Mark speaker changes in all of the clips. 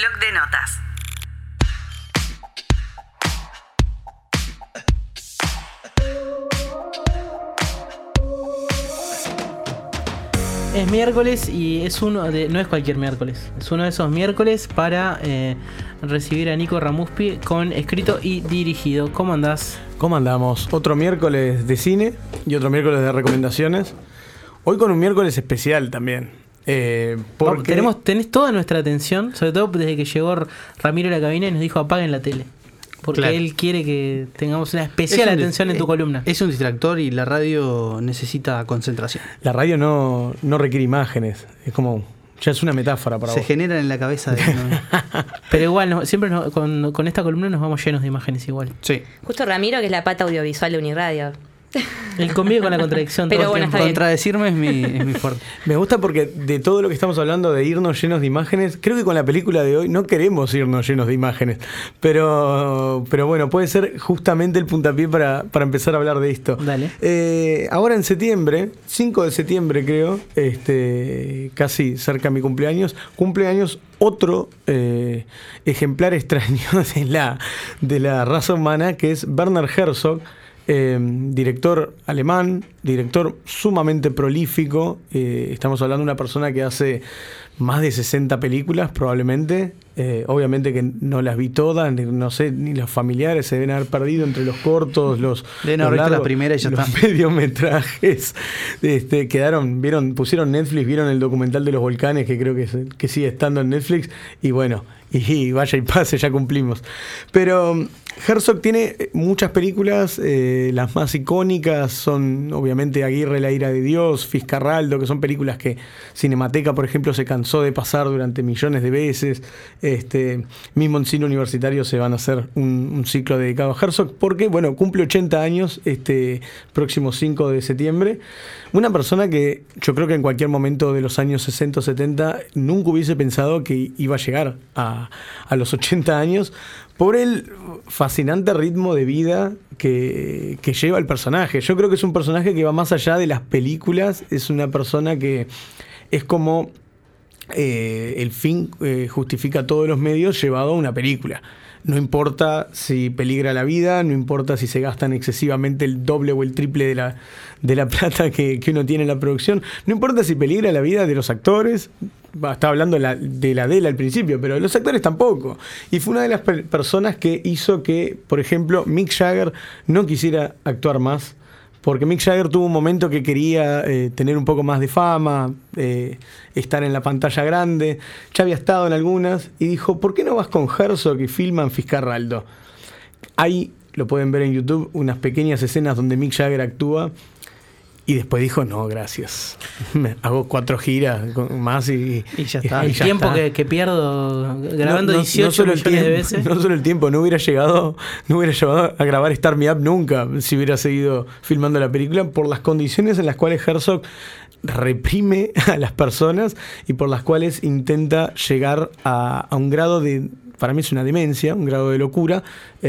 Speaker 1: Bloc de notas.
Speaker 2: Es miércoles y no es cualquier miércoles, es uno de esos miércoles para recibir a Nico Ramuspi con escrito y dirigido. ¿Cómo andás?
Speaker 3: ¿Cómo andamos? Otro miércoles de cine y otro miércoles de recomendaciones. Hoy con un miércoles especial también. Porque
Speaker 2: Tenés toda nuestra atención, sobre todo desde que llegó Ramiro a la cabina y nos dijo apaguen la tele. Porque claro, él quiere que tengamos una especial atención en tu columna.
Speaker 4: Es un distractor y la radio necesita concentración.
Speaker 3: La radio no requiere imágenes. Es como... Ya es una metáfora para vos.
Speaker 4: Se generan en la cabeza de uno.
Speaker 2: Pero igual, siempre con esta columna nos vamos llenos de imágenes igual.
Speaker 4: Sí.
Speaker 5: Justo Ramiro, que es la pata audiovisual de Uniradio.
Speaker 2: Él convive con la contradicción.
Speaker 5: Pero
Speaker 2: todo
Speaker 5: bueno,
Speaker 2: el tiempo.
Speaker 4: Contradecirme es mi fuerte.
Speaker 3: Me gusta porque de todo lo que estamos hablando de irnos llenos de imágenes, creo que con la película de hoy no queremos irnos llenos de imágenes. Pero bueno, puede ser justamente el puntapié para empezar a hablar de esto.
Speaker 2: Dale.
Speaker 3: Ahora en septiembre, 5 de septiembre creo, casi cerca de mi cumpleaños otro ejemplar extraño de la raza humana, que es Werner Herzog. Director alemán, director sumamente prolífico. Estamos hablando de una persona que hace más de 60 películas probablemente. Obviamente que no las vi todas, no sé, ni los familiares se deben haber perdido entre los cortos, los
Speaker 4: largos, la primera y ya
Speaker 3: los
Speaker 4: está.
Speaker 3: mediometrajes. Pusieron Netflix, vieron el documental de los volcanes, que creo que sigue estando en Netflix, y bueno, y vaya y pase, ya cumplimos. Pero Herzog tiene muchas películas, las más icónicas son obviamente Aguirre, La ira de Dios, Fiscarraldo, que son películas que Cinemateca, por ejemplo, se cansó de pasar durante millones de veces. Mismo en cine universitario se van a hacer un ciclo dedicado a Herzog, porque bueno, cumple 80 años este próximo 5 de septiembre. Una persona que yo creo que en cualquier momento de los años 60 o 70 nunca hubiese pensado que iba a llegar a los 80 años, por el fascinante ritmo de vida que lleva el personaje. Yo creo que es un personaje que va más allá de las películas, es una persona que es como el fin justifica todos los medios llevado a una película. No importa si peligra la vida, no importa si se gastan excesivamente el doble o el triple de la plata que uno tiene en la producción, no importa si peligra la vida de los actores. Estaba hablando de la al principio, pero los actores tampoco. Y fue una de las personas que hizo que, por ejemplo, Mick Jagger no quisiera actuar más, porque Mick Jagger tuvo un momento que quería tener un poco más de fama, estar en la pantalla grande. Ya había estado en algunas y dijo, ¿por qué no vas con Herzog y filman Fiscarraldo? Ahí lo pueden ver en YouTube, unas pequeñas escenas donde Mick Jagger actúa. Y después dijo, no, gracias. Hago 4 giras más y
Speaker 2: ya está. El tiempo que pierdo grabando 18 millones de veces.
Speaker 3: No solo el tiempo, no hubiera llegado a grabar Start Me Up nunca si hubiera seguido filmando la película, por las condiciones en las cuales Herzog reprime a las personas y por las cuales intenta llegar a un grado de, para mí es una demencia, un grado de locura,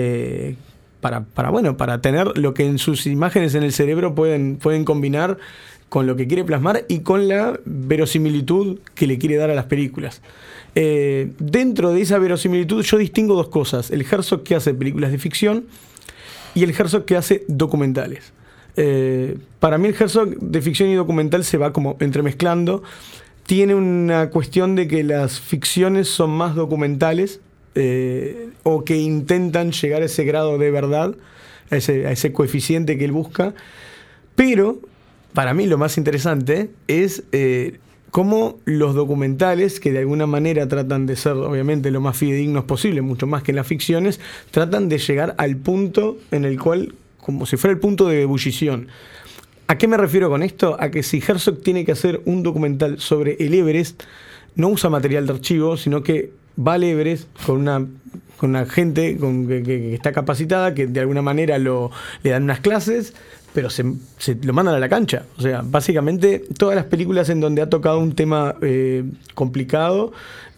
Speaker 3: para tener lo que en sus imágenes en el cerebro pueden combinar con lo que quiere plasmar y con la verosimilitud que le quiere dar a las películas. Dentro de esa verosimilitud yo distingo 2 cosas: el Herzog que hace películas de ficción y el Herzog que hace documentales. Para mí el Herzog de ficción y documental se va como entremezclando. Tiene una cuestión de que las ficciones son más documentales, o que intentan llegar a ese grado de verdad, a ese coeficiente que él busca. Pero para mí lo más interesante es cómo los documentales, que de alguna manera tratan de ser obviamente lo más fidedignos posible, mucho más que las ficciones, tratan de llegar al punto en el cual, como si fuera el punto de ebullición. ¿A qué me refiero con esto? A que si Herzog tiene que hacer un documental sobre el Everest, no usa material de archivo, sino que va al Everest con una gente que está capacitada, que de alguna manera le dan unas clases, pero se lo mandan a la cancha. O sea, básicamente todas las películas en donde ha tocado un tema complicado,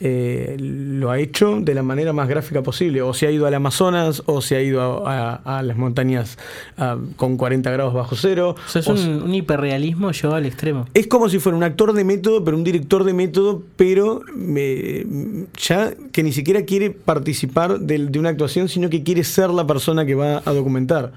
Speaker 3: lo ha hecho de la manera más gráfica posible. O se ha ido al Amazonas, o se ha ido a las montañas con 40 grados bajo cero.
Speaker 2: O sea, es un hiperrealismo llevado al extremo.
Speaker 3: Es como si fuera un actor de método, pero un director de método, pero ya que ni siquiera quiere participar de una actuación, sino que quiere ser la persona que va a documentar.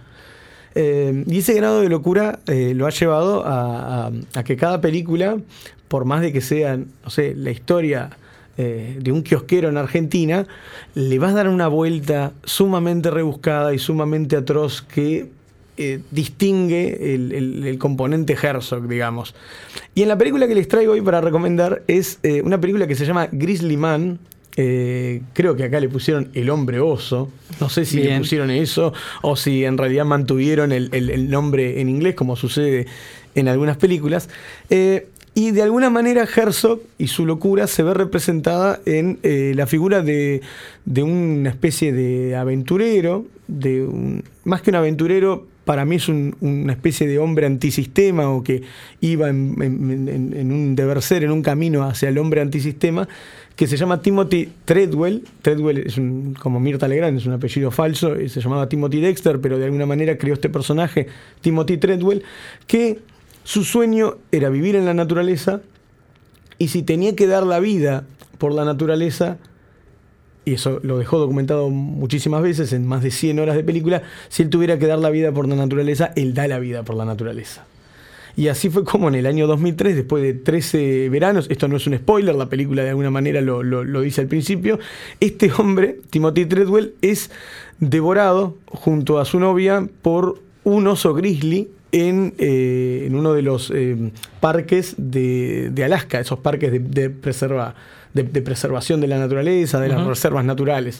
Speaker 3: Y ese grado de locura lo ha llevado a que cada película, por más de que sea, no sé, la historia de un kiosquero en Argentina, le vas a dar una vuelta sumamente rebuscada y sumamente atroz que distingue el componente Herzog, digamos. Y en la película que les traigo hoy para recomendar es una película que se llama Grizzly Man. Creo que acá le pusieron El Hombre Oso. No sé si le pusieron eso o si en realidad mantuvieron el nombre en inglés, como sucede en algunas películas. Y de alguna manera Herzog y su locura se ve representada en la figura de una especie de aventurero, más que un aventurero, para mí es una especie de hombre antisistema, o que iba en un deber ser, en un camino hacia el hombre antisistema, que se llama Timothy Treadwell. Treadwell es como Mirta Legrand, es un apellido falso, se llamaba Timothy Dexter, pero de alguna manera creó este personaje, Timothy Treadwell, que su sueño era vivir en la naturaleza, y si tenía que dar la vida por la naturaleza, y eso lo dejó documentado muchísimas veces, en más de 100 horas de película, si él tuviera que dar la vida por la naturaleza, él da la vida por la naturaleza. Y así fue como en el año 2003, después de 13 veranos, esto no es un spoiler, la película de alguna manera lo dice al principio, este hombre, Timothy Treadwell, es devorado junto a su novia por un oso grizzly en uno de los parques de Alaska, esos parques de preservación de la naturaleza, de las reservas naturales.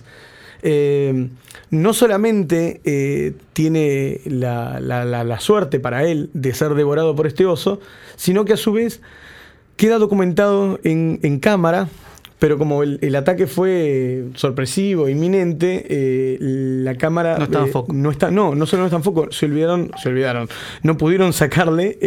Speaker 3: No solamente tiene la suerte para él de ser devorado por este oso, sino que a su vez queda documentado en cámara. Pero como el ataque fue sorpresivo, inminente, la cámara
Speaker 4: no estaba en foco.
Speaker 3: No solo no está en foco, se olvidaron. No pudieron sacarle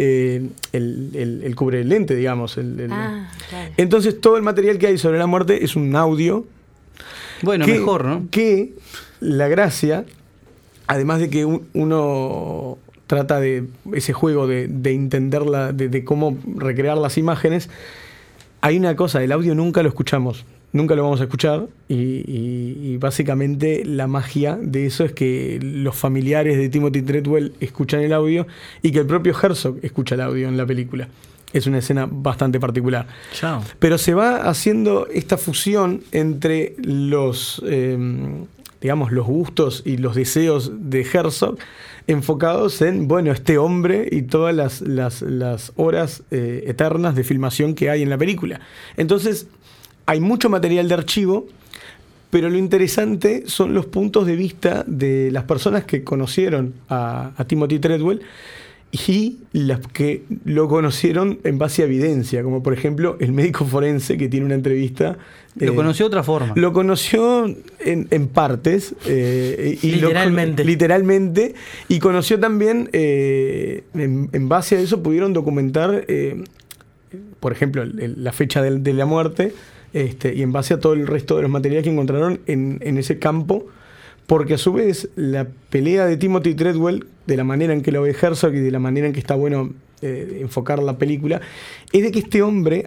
Speaker 3: el cubre lente, digamos.
Speaker 5: Claro.
Speaker 3: Entonces todo el material que hay sobre la muerte es un audio.
Speaker 4: Bueno, mejor, ¿no?
Speaker 3: Que la gracia, además de que uno trata de ese juego de entenderla, de cómo recrear las imágenes, hay una cosa, el audio nunca lo escuchamos, nunca lo vamos a escuchar, y básicamente la magia de eso es que los familiares de Timothy Treadwell escuchan el audio y que el propio Herzog escucha el audio en la película. Es una escena bastante particular.
Speaker 2: Chao.
Speaker 3: Pero se va haciendo esta fusión entre los gustos y los deseos de Herzog, enfocados en, este hombre y todas las horas eternas de filmación que hay en la película. Entonces, hay mucho material de archivo, pero lo interesante son los puntos de vista de las personas que conocieron a Timothy Treadwell y las que lo conocieron en base a evidencia, como por ejemplo el médico forense que tiene una entrevista.
Speaker 4: Lo conoció de otra forma.
Speaker 3: Lo conoció en partes. Y literalmente. Y conoció también, en base a eso, pudieron documentar, por ejemplo, la fecha de la muerte, y en base a todo el resto de los materiales que encontraron en ese campo. Porque a su vez la pelea de Timothy Treadwell, de la manera en que lo ve Herzog y de la manera en que está bueno enfocar la película, es de que este hombre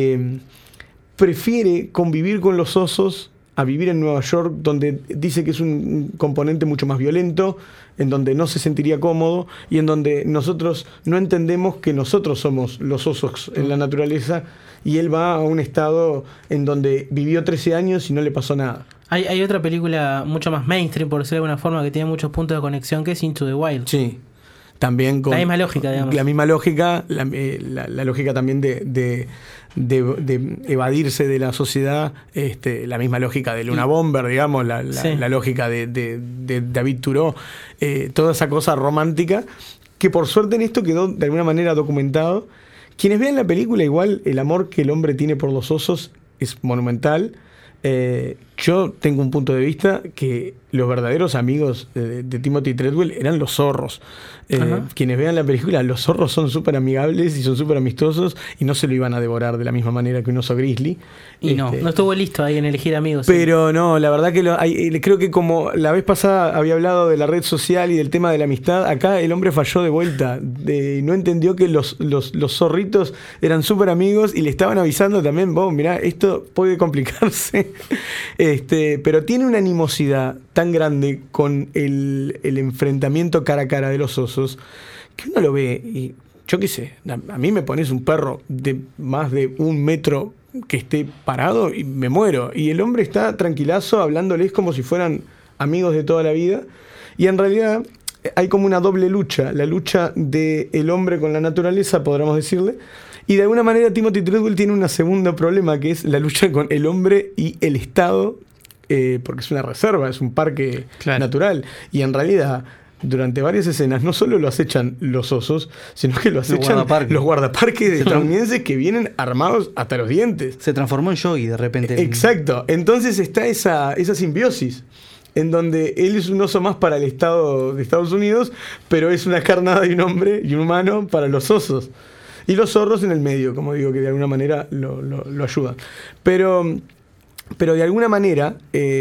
Speaker 3: prefiere convivir con los osos a vivir en Nueva York, donde dice que es un componente mucho más violento, en donde no se sentiría cómodo y en donde nosotros no entendemos que nosotros somos los osos en la naturaleza, y él va a un estado en donde vivió 13 años y no le pasó nada.
Speaker 2: Hay otra película mucho más mainstream, por decirlo de alguna forma, que tiene muchos puntos de conexión, que es Into the Wild.
Speaker 3: Sí, también con...
Speaker 2: La misma lógica, digamos.
Speaker 3: La misma lógica, la lógica también de evadirse de la sociedad, la misma lógica de Luna Bomber, digamos, la lógica de David Thoreau, toda esa cosa romántica, que por suerte en esto quedó de alguna manera documentado. Quienes vean la película, igual el amor que el hombre tiene por los osos es monumental. yo tengo un punto de vista que los verdaderos amigos de Timothy Treadwell eran los zorros. Quienes vean la película, los zorros son súper amigables y son súper amistosos y no se lo iban a devorar de la misma manera que un oso grizzly.
Speaker 2: Y no estuvo listo ahí en elegir amigos.
Speaker 3: Pero no, la verdad que creo que como la vez pasada había hablado de la red social y del tema de la amistad, acá el hombre falló de vuelta. No entendió que los zorritos eran súper amigos y le estaban avisando también, vos, mirá, esto puede complicarse. Pero tiene una animosidad tan grande con el enfrentamiento cara a cara de los osos que uno lo ve y yo qué sé, a mí me pones un perro de más de 1 metro que esté parado y me muero, y el hombre está tranquilazo hablándoles como si fueran amigos de toda la vida, y en realidad hay como una doble lucha, la lucha del hombre con la naturaleza, podríamos decirle, y de alguna manera Timothy Treadwell tiene un segundo problema, que es la lucha con el hombre y el Estado, porque es una reserva, es un parque natural, y en realidad durante varias escenas no solo lo acechan los osos, sino que lo acechan los guardaparques estadounidenses que vienen armados hasta los dientes.
Speaker 4: Se transformó en Yogi de repente.
Speaker 3: Exacto, entonces está esa simbiosis en donde él es un oso más para el Estado de Estados Unidos, pero es una carnada de un hombre y un humano para los osos. Y los zorros en el medio, como digo, que de alguna manera lo ayudan. Pero de alguna manera,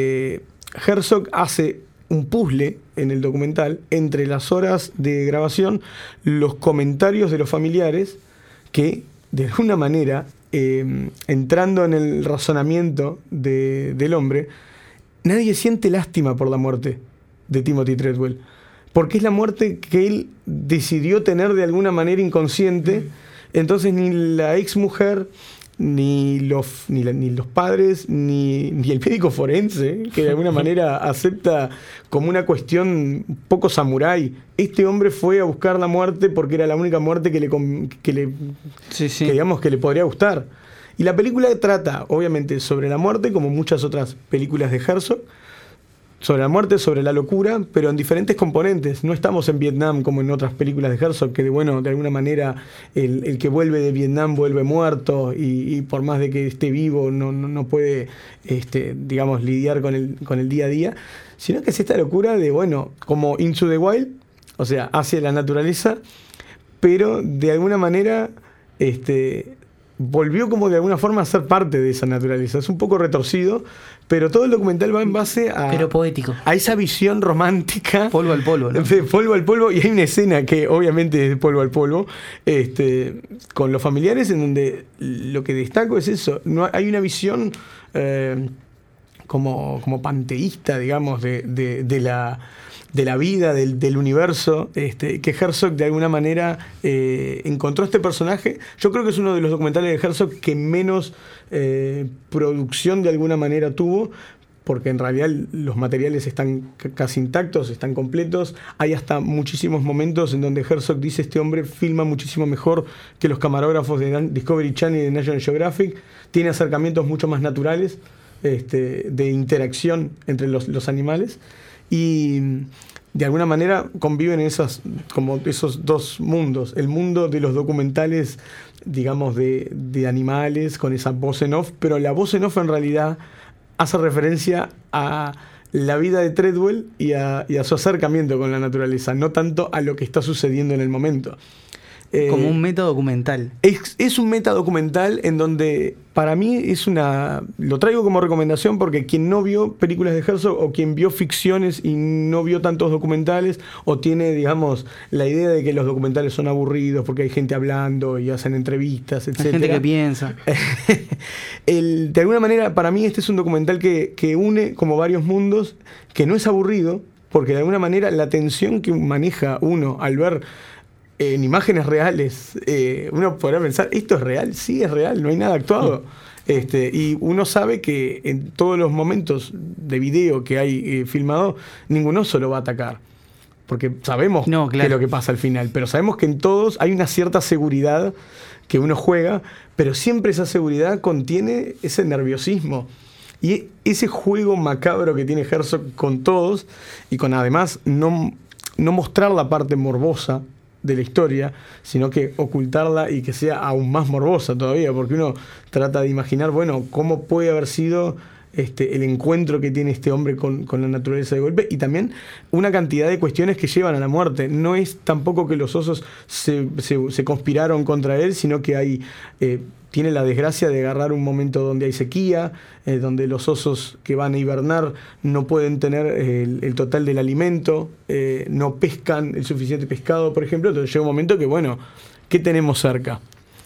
Speaker 3: Herzog hace un puzzle en el documental entre las horas de grabación, los comentarios de los familiares, que de alguna manera, entrando en el razonamiento del hombre, nadie siente lástima por la muerte de Timothy Treadwell, porque es la muerte que él decidió tener de alguna manera inconsciente. Entonces ni la ex mujer, ni los padres, ni el médico forense, que de alguna manera acepta como una cuestión un poco samurái. Este hombre fue a buscar la muerte porque era la única muerte que digamos que le podría gustar. Y la película trata, obviamente, sobre la muerte, como muchas otras películas de Herzog, sobre la muerte, sobre la locura, pero en diferentes componentes. No estamos en Vietnam como en otras películas de Herzog, que de alguna manera el que vuelve de Vietnam vuelve muerto y por más de que esté vivo no puede digamos, lidiar con el día a día, sino que es esta locura de, como Into the Wild, o sea, hacia la naturaleza, pero de alguna manera volvió como de alguna forma a ser parte de esa naturaleza. Es un poco retorcido, pero todo el documental va en base
Speaker 2: pero poético,
Speaker 3: a esa visión romántica.
Speaker 4: Polvo al polvo, ¿no?
Speaker 3: Polvo al polvo, y hay una escena que obviamente es de polvo al polvo, con los familiares, en donde lo que destaco es eso. No hay una visión como panteísta, digamos, de la vida, del universo, que Herzog de alguna manera encontró este personaje. Yo creo que es uno de los documentales de Herzog que menos producción de alguna manera tuvo, porque en realidad los materiales están casi intactos, están completos. Hay hasta muchísimos momentos en donde Herzog dice: este hombre filma muchísimo mejor que los camarógrafos de Discovery Channel y de National Geographic, tiene acercamientos mucho más naturales, de interacción entre los animales, y de alguna manera conviven esos dos mundos: el mundo de los documentales, digamos, de animales, con esa voz en off, pero la voz en off en realidad hace referencia a la vida de Treadwell y a su acercamiento con la naturaleza, no tanto a lo que está sucediendo en el momento.
Speaker 4: Como un metadocumental.
Speaker 3: Es un metadocumental en donde, para mí, lo traigo como recomendación, porque quien no vio películas de Herzog, o quien vio ficciones y no vio tantos documentales, o tiene, digamos, la idea de que los documentales son aburridos porque hay gente hablando y hacen entrevistas, etc.
Speaker 4: Hay gente que piensa.
Speaker 3: De alguna manera, para mí, este es un documental que une como varios mundos, que no es aburrido, porque de alguna manera la tensión que maneja uno al ver en imágenes reales, uno podrá pensar: ¿esto es real? Sí, es real, no hay nada actuado. Y uno sabe que en todos los momentos de video que hay filmado, ningún oso lo va a atacar, porque sabemos qué es lo que pasa al final, pero sabemos que en todos hay una cierta seguridad que uno juega, pero siempre esa seguridad contiene ese nerviosismo y ese juego macabro que tiene Herzog con todos, y con además no mostrar la parte morbosa de la historia, sino que ocultarla y que sea aún más morbosa todavía, porque uno trata de imaginar, cómo puede haber sido el encuentro que tiene este hombre con la naturaleza de golpe, y también una cantidad de cuestiones que llevan a la muerte. No es tampoco que los osos se conspiraron contra él, sino que hay... tiene la desgracia de agarrar un momento donde hay sequía, donde los osos que van a hibernar no pueden tener el total del alimento, no pescan el suficiente pescado, por ejemplo. Entonces llega un momento que, bueno, ¿qué tenemos cerca?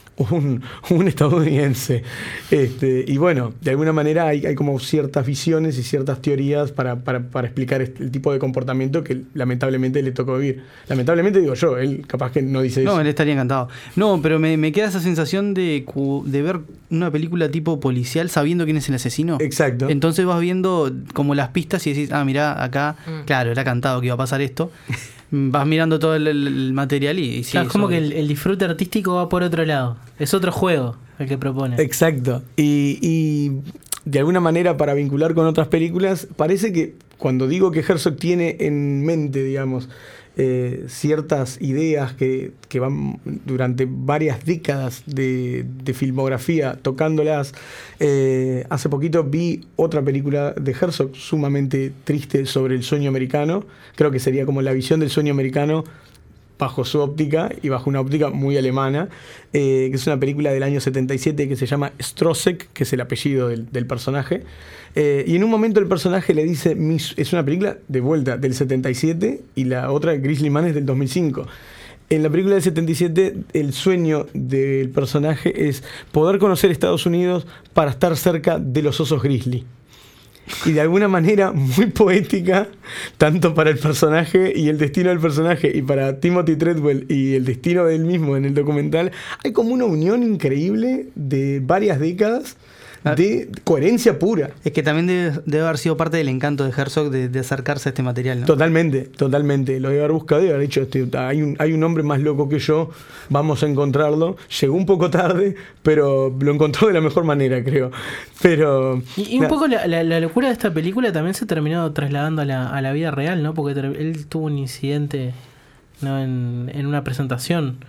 Speaker 3: Un estadounidense. Y bueno, de alguna manera hay como ciertas visiones y ciertas teorías para explicar el tipo de comportamiento que lamentablemente le tocó vivir. Lamentablemente digo yo, él capaz que no dice eso.
Speaker 4: No, él estaría encantado. No, pero me queda esa sensación de ver una película tipo policial sabiendo quién es el asesino.
Speaker 3: Exacto.
Speaker 4: Entonces vas viendo como las pistas y decís, mirá, acá, claro, era cantado que iba a pasar esto. Vas mirando todo el material y sí,
Speaker 2: claro, es como que el disfrute artístico va por otro lado. Es otro juego el que propone.
Speaker 3: Exacto. Y de alguna manera, para vincular con otras películas, parece que cuando digo que Herzog tiene en mente, digamos, ciertas ideas que van durante varias décadas de filmografía tocándolas. Hace poquito vi otra película de Herzog sumamente triste sobre el sueño americano. Creo que sería como la visión del sueño americano bajo su óptica y bajo una óptica muy alemana, que es una película del año 77 que se llama Strossek, que es el apellido del personaje. Y en un momento el personaje le dice, es una película de vuelta del 77 y la otra, Grizzly Man, es del 2005. En la película del 77, el sueño del personaje es poder conocer Estados Unidos para estar cerca de los osos grizzly. Y de alguna manera muy poética, tanto para el personaje y el destino del personaje, y para Timothy Treadwell y el destino de él mismo en el documental, hay como una unión increíble de varias décadas de coherencia pura.
Speaker 4: Es que también debe haber sido parte del encanto de Herzog de acercarse a este material, ¿no?
Speaker 3: Totalmente. Lo debe haber buscado y haber dicho, hay un hombre más loco que yo, vamos a encontrarlo. Llegó un poco tarde, pero lo encontró de la mejor manera, creo. Pero
Speaker 2: y un poco la locura de esta película también se terminó trasladando a la vida real, ¿no? Porque él tuvo un incidente, ¿no? en una presentación.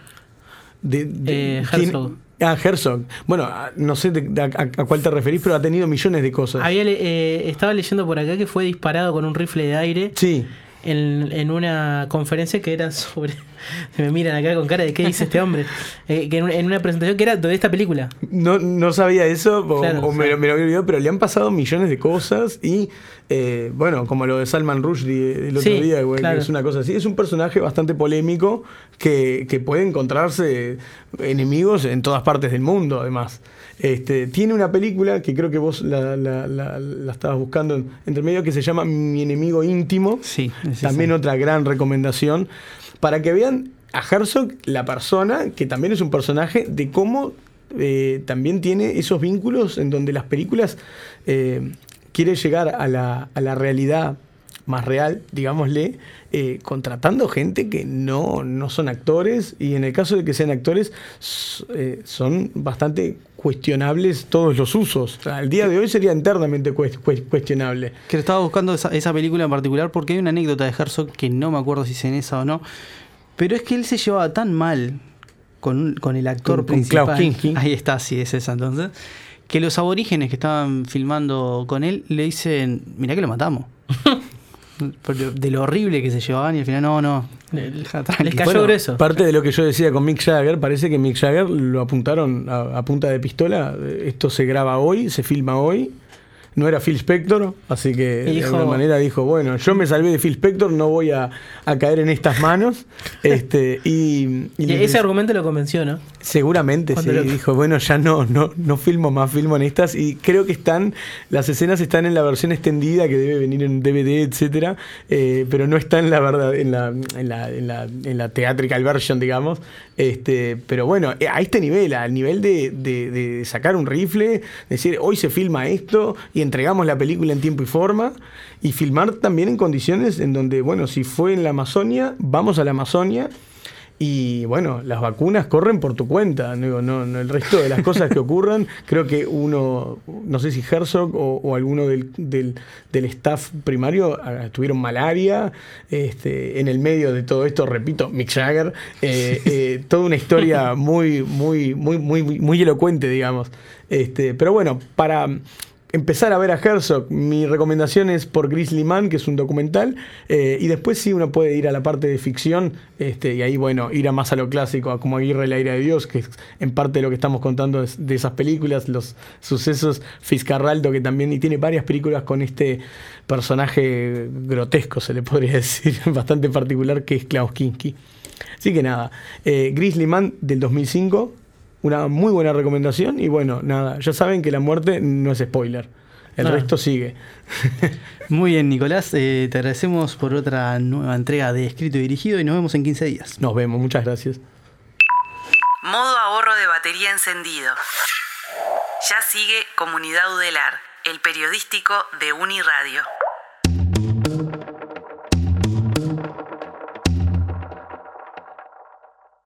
Speaker 2: Herzog.
Speaker 3: Herzog. Bueno, no sé a cuál te referís, pero ha tenido millones de cosas.
Speaker 2: Estaba leyendo por acá que fue disparado con un rifle de aire.
Speaker 3: Sí.
Speaker 2: En una conferencia que era sobre... Se me miran acá con cara de qué dice este hombre. Que en una presentación que era de esta película.
Speaker 3: No sabía eso,
Speaker 2: Claro,
Speaker 3: me lo había olvidado, pero le han pasado millones de cosas y, bueno, como lo de Salman Rushdie el otro día, güey, claro. Que es una cosa así. Es un personaje bastante polémico que puede encontrarse enemigos en todas partes del mundo, además. Tiene una película que creo que vos la estabas buscando entre medio, que se llama Mi enemigo íntimo.
Speaker 4: Sí,
Speaker 3: también otra gran recomendación para que vean a Herzog, la persona, que también es un personaje, de cómo también tiene esos vínculos en donde las películas quiere llegar a la realidad más real, digámosle, contratando gente que no son actores, y en el caso de que sean actores son bastante cuestionables todos los usos. O sea, al día de hoy sería internamente cuestionable.
Speaker 4: Que estaba buscando esa película en particular porque hay una anécdota de Herzog que no me acuerdo si es en esa o no, pero es que él se llevaba tan mal con el actor principal.
Speaker 3: Klaus Kinski.
Speaker 4: Ahí está, sí, es esa entonces, que los aborígenes que estaban filmando con él le dicen, mirá que lo matamos. De lo horrible que se llevaban, y al final no.
Speaker 2: Les cayó grueso.
Speaker 3: Parte de lo que yo decía con Mick Jagger, parece que Mick Jagger lo apuntaron a punta de pistola. Esto se graba hoy, se filma hoy. No era Phil Spector, así que de alguna manera dijo, bueno, yo me salvé de Phil Spector, no voy a caer en estas manos. Y
Speaker 2: ese argumento lo convenció, ¿no?
Speaker 3: Seguramente, sí. Dijo, bueno, ya no filmo más, filmo en estas. Y creo que las escenas están en la versión extendida, que debe venir en DVD, etcétera, pero no está en la verdad, en la theatrical version, digamos. Pero bueno, a este nivel, al nivel de sacar un rifle, decir, hoy se filma esto y entregamos la película en tiempo y forma, y filmar también en condiciones en donde, bueno, si fue en la Amazonia, vamos a la Amazonia, y bueno, las vacunas corren por tu cuenta. No, el resto de las cosas que ocurran, creo que uno, no sé si Herzog o alguno del staff primario tuvieron malaria. En el medio de todo esto, repito, Mick Jagger, toda una historia muy elocuente, digamos. Pero bueno, empezar a ver a Herzog, mi recomendación es por Grizzly Man, que es un documental, y después sí uno puede ir a la parte de ficción, y ahí bueno, ir a más a lo clásico, a como Aguirre la ira de Dios, que es en parte lo que estamos contando de esas películas, los sucesos, Fitzcarraldo, que también, y tiene varias películas con este personaje grotesco, se le podría decir, bastante particular, que es Klaus Kinski. Así que nada, Grizzly Man del 2005, una muy buena recomendación. Y bueno, nada, ya saben que la muerte no es spoiler. El resto sigue.
Speaker 4: Muy bien, Nicolás. Te agradecemos por otra nueva entrega de Escrito y Dirigido y nos vemos en 15 días.
Speaker 3: Nos vemos, muchas gracias.
Speaker 1: Modo ahorro de batería encendido. Ya sigue Comunidad Udelar, el periodístico de Uniradio.